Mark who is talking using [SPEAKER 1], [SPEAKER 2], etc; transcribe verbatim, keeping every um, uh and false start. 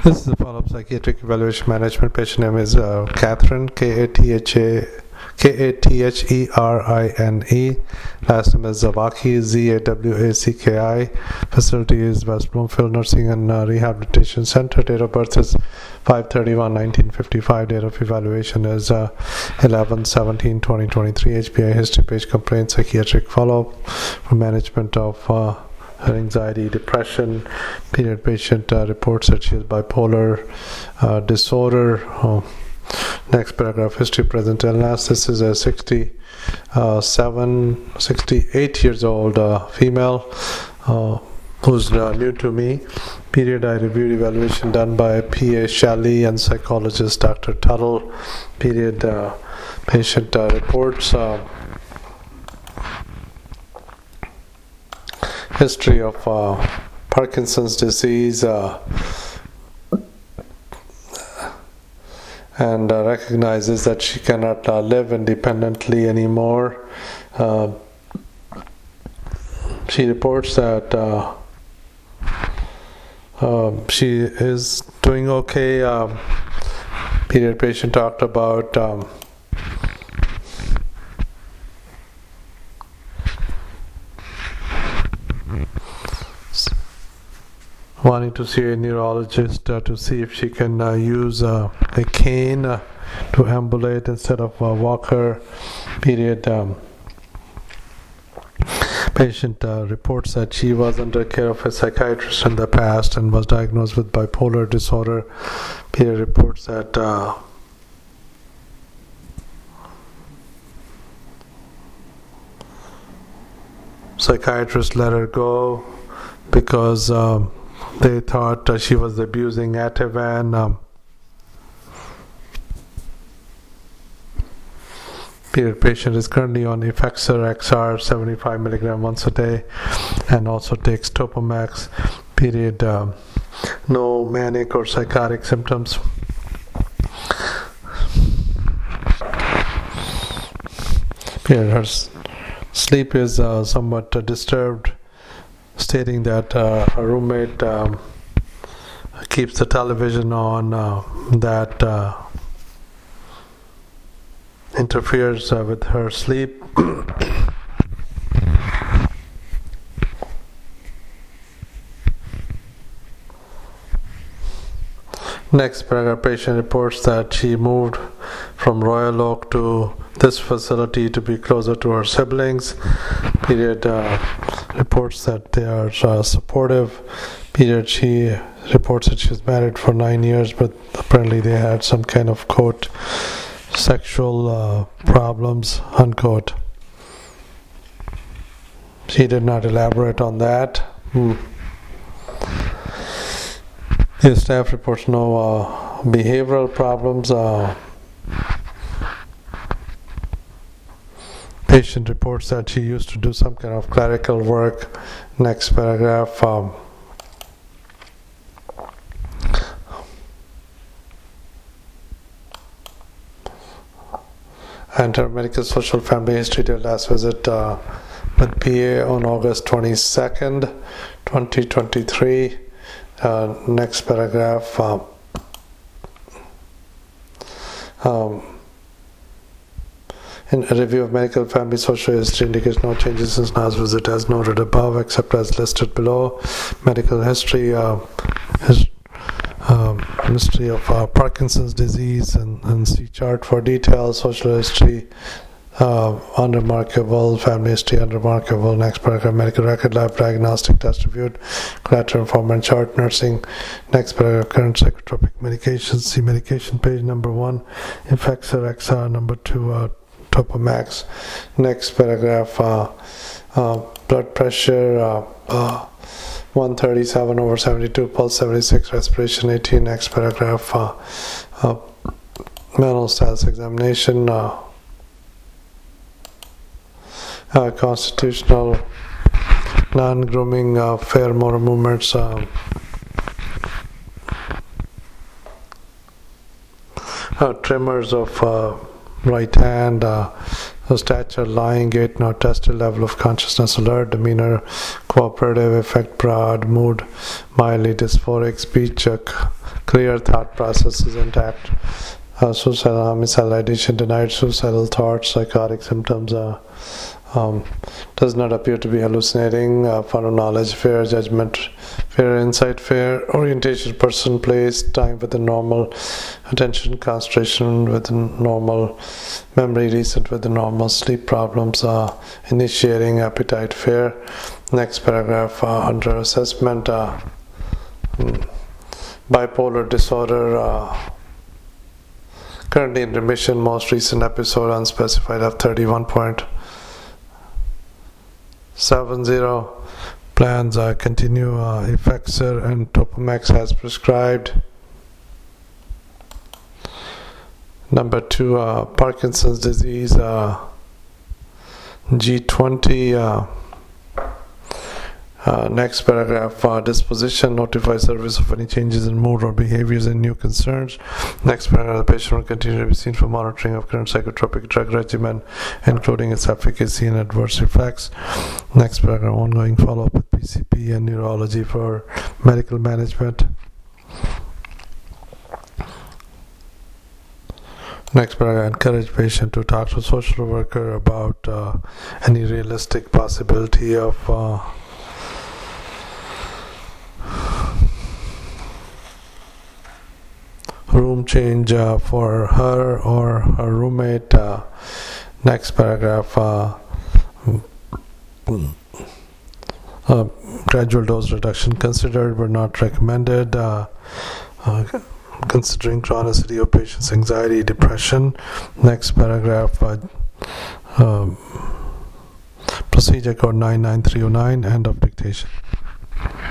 [SPEAKER 1] This is a follow-up psychiatric evaluation management. Patient name is uh, Catherine, K A T H A K A T H E R I N E. Last name is Zawaki, Z A W A C K I. Facility is West Bloomfield Nursing and uh, Rehabilitation Center. Date of birth is five thirty-one nineteen fifty-five. Date of evaluation is uh, eleven seventeen twenty twenty-three. H P I history page complaint, psychiatric follow-up for management of uh, anxiety, depression. Period. Patient uh, reports that she is bipolar uh, disorder. Oh. Next paragraph, history, present illness. This is a sixty-seven, sixty-eight years old uh, female uh, who's uh, new to me. Period. I reviewed evaluation done by P A Shelley and psychologist Doctor Tuttle. Period. Uh, patient uh, reports uh, history of uh, Parkinson's disease uh, and uh, recognizes that she cannot uh, live independently anymore. Uh, she reports that uh, uh, she is doing okay. Um, period. Patient talked about um, wanting to see a neurologist uh, to see if she can uh, use uh, a cane uh, to ambulate instead of a walker. Period. Um, patient uh, reports that she was under care of a psychiatrist in the past and was diagnosed with bipolar disorder. Period. Reports that uh, psychiatrist let her go because um, they thought uh, she was abusing Ativan. Um, period. Patient is currently on Effexor X R seventy-five milligram once a day and also takes Topamax. Period. Um, no manic or psychotic symptoms. Period. Her s- sleep is uh, somewhat uh, disturbed, stating that uh, her roommate um, keeps the television on, uh, that uh, interferes uh, with her sleep. Next paragraph, patient reports that she moved from Royal Oak to this facility to be closer to her siblings. Period. Uh, reports that they are uh, supportive. Period. She reports that she's married for nine years, but apparently they had some kind of, quote, sexual uh, problems, unquote. She did not elaborate on that. Hmm. The staff reports no uh, behavioral problems. Uh, patient reports that she used to do some kind of clerical work. Next paragraph. Um, and her medical social family history till last visit uh, with P A on August twenty-second, twenty twenty-three. Uh, next paragraph. Uh, um, in a review of medical family social history indicates no changes since last visit as noted above except as listed below. Medical history uh, his, um, history of uh, Parkinson's disease and, and see chart for details. Social history uh, unremarkable. Family history unremarkable. Next paragraph, medical record lab diagnostic test reviewed. Collateral informant chart nursing. Next paragraph, current psychotropic medications. See medication page number one. Effexor X R number two. Uh, Topamax. Next paragraph, uh, uh, blood pressure uh, uh, one thirty-seven over seventy-two, pulse seventy-six, respiration eighteen. Next paragraph, uh, uh, mental status examination, uh, uh, constitutional, non-grooming, uh, fair motor movements, uh, uh, tremors of uh, right hand, uh, So stature, lying, gait not tested, level of consciousness alert, demeanor cooperative, affect broad, mood mildly dysphoric, speech uh, clear, thought process is intact, uh, suicidal, homicidal ideation denied, suicidal thoughts, psychotic symptoms, uh, um, does not appear to be hallucinating, uh, found knowledge, fair judgment, fair insight, fair orientation, person, place, time within normal, attention, concentration within normal, memory recent within normal, sleep problems, uh, initiating, appetite, fair. Next paragraph, uh, under assessment, uh, bipolar disorder, uh, currently in remission, most recent episode unspecified of thirty-one point seven zero. Plans uh, continue, uh, Effexor and Topamax as prescribed. Number two, uh, Parkinson's disease, uh, G twenty. Uh, uh, next paragraph, uh, disposition, notify service of any changes in mood or behaviors and new concerns. Next paragraph, the patient will continue to be seen for monitoring of current psychotropic drug regimen, including its efficacy and adverse effects. Next paragraph, ongoing follow-up with P C P and neurology for medical management. Next paragraph, encourage patient to talk to social worker about uh, any realistic possibility of uh, room change uh, for her or her roommate. Uh, next paragraph, uh, uh, gradual dose reduction considered but not recommended. Uh, uh, considering chronicity of patient's anxiety, depression. Next paragraph, uh, um, procedure code nine nine three oh nine, end of dictation.